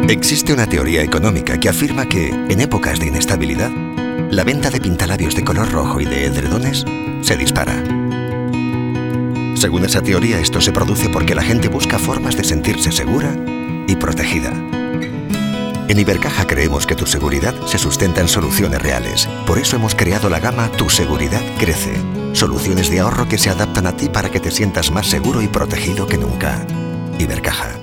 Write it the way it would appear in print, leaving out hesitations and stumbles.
Existe una teoría económica que afirma que, en épocas de inestabilidad, la venta de pintalabios de color rojo y de edredones se dispara. Según esa teoría, esto se produce porque la gente busca formas de sentirse segura y protegida. En Ibercaja creemos que tu seguridad se sustenta en soluciones reales. Por eso hemos creado la gama Tu Seguridad Crece. Soluciones de ahorro que se adaptan a ti para que te sientas más seguro y protegido que nunca. Ibercaja.